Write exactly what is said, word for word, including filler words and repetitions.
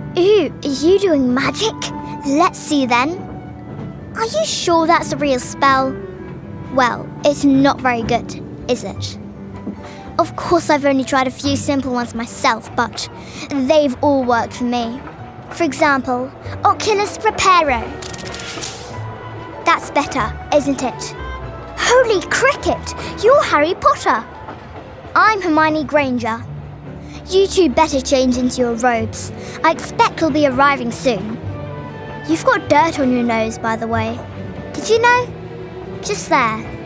Ooh, are you doing magic? Let's see then. Are you sure that's a real spell? Well, it's not very good, is it? Of course I've only tried a few simple ones myself, but they've all worked for me. For example, Oculus Reparo. That's better, isn't it? Holy cricket! You're Harry Potter! I'm Hermione Granger. You two better change into your robes. I expect we'll be arriving soon. You've got dirt on your nose, by the way. Did you know? Just there.